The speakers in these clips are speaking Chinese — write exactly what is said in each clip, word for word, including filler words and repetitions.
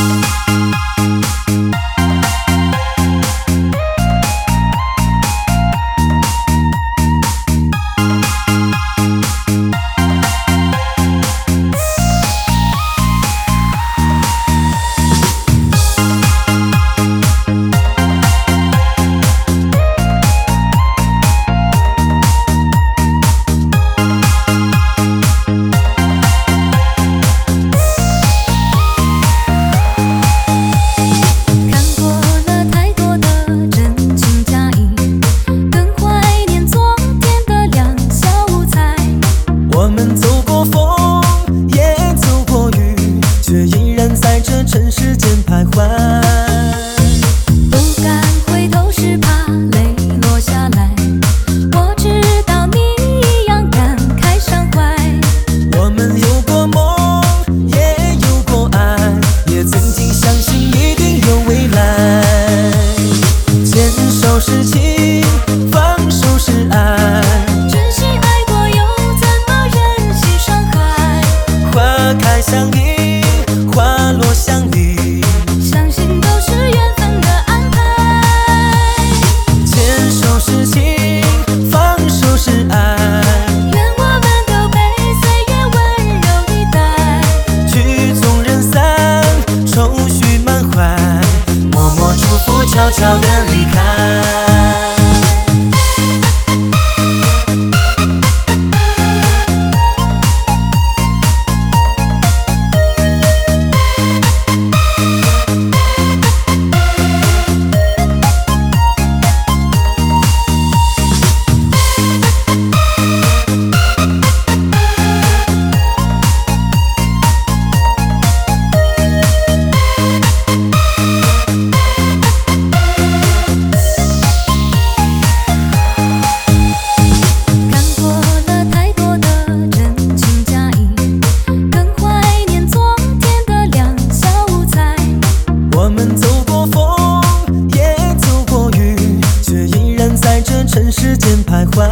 悄悄地离开。尘世间徘徊，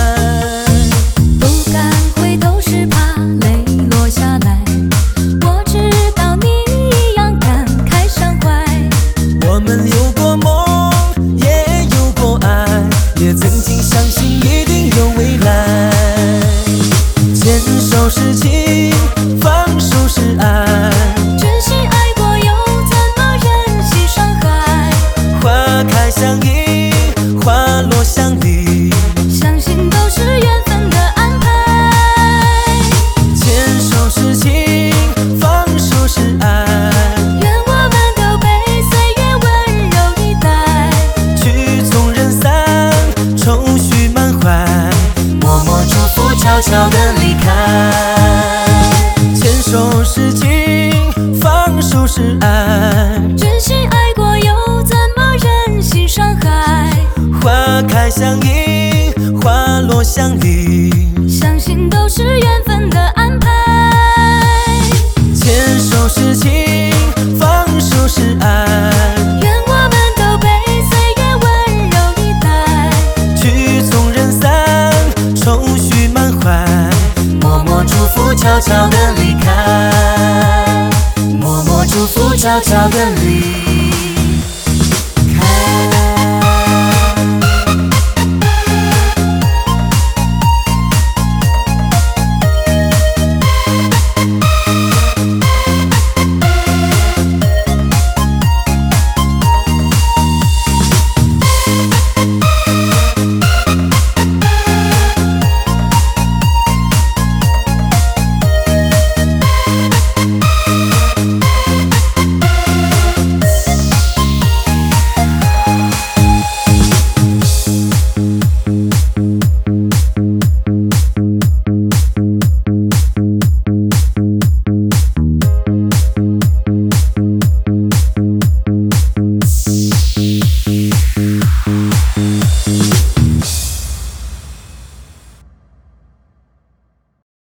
不敢回头是怕泪落下来。我知道你一样感慨伤怀。 我们有过梦，也有过爱，也曾经相信一定有未来。牵手是情，放手是爱。 真心爱过又怎么忍心伤害？ 花开相依，花落相离， 相信都是缘分的安排。 牵手是情，放手是爱。 愿我们都被岁月温柔以待， 曲终人散，愁绪满怀，默默祝福，悄悄地离开。牵手是情，放手是爱。 真心爱过又怎么忍心伤害？ 花开相依，花落相离， 相信都是缘分的安排。 牵手是情，放手是爱。 愿我们都被岁月温柔以待， 曲终人散，愁绪满怀，默默祝福，悄悄地离开。默默祝福，悄悄地离开。